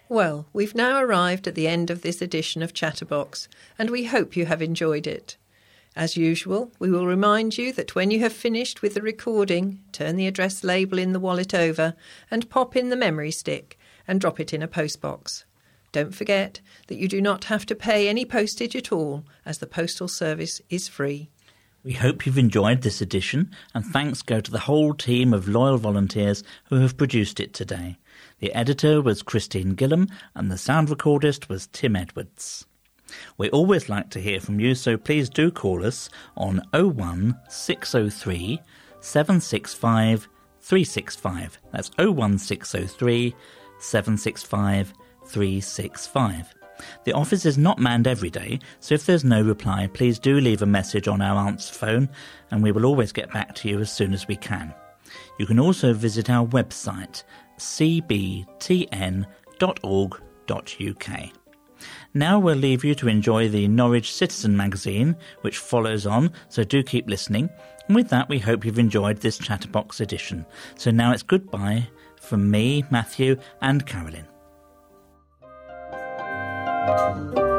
Well, we've now arrived at the end of this edition of Chatterbox, and we hope you have enjoyed it. As usual, we will remind you that when you have finished with the recording, turn the address label in the wallet over and pop in the memory stick and drop it in a postbox. Don't forget that you do not have to pay any postage at all, as the postal service is free. We hope you've enjoyed this edition, and thanks go to the whole team of loyal volunteers who have produced it today. The editor was Christine Gillam and the sound recordist was Tim Edwards. We always like to hear from you, so please do call us on 01603 765 365. That's 01603 765 365. The office is not manned every day, so if there's no reply, please do leave a message on our answer phone and we will always get back to you as soon as we can. You can also visit our website, cbtn.org.uk. Now we'll leave you to enjoy the Norwich Citizen magazine, which follows on, so do keep listening. And with that, we hope you've enjoyed this Chatterbox edition. So now it's goodbye from me, Matthew, and Carolyn.